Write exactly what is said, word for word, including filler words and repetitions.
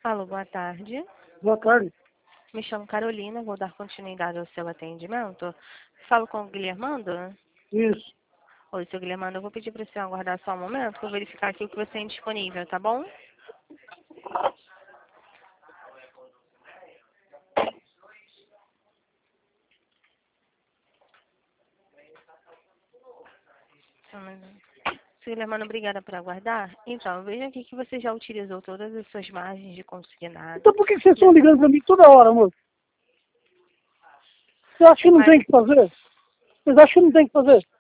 Alô, boa tarde. Boa tarde. Me chamo Carolina, vou dar continuidade ao seu atendimento. Falo com o Guilhermando? Isso. Oi, seu Guilhermando, eu vou pedir para o senhor aguardar só um momento, que eu vou verificar aqui o que você tem disponível, tá bom? Só um minuto. Seu Guilhermando, obrigada por aguardar. Então, veja aqui que você já utilizou todas as suas margens de consignado. Então por que vocês estão ligando pra mim toda hora, moço? Você acha que não Mas- tem que fazer? Vocês acham que não tem que fazer?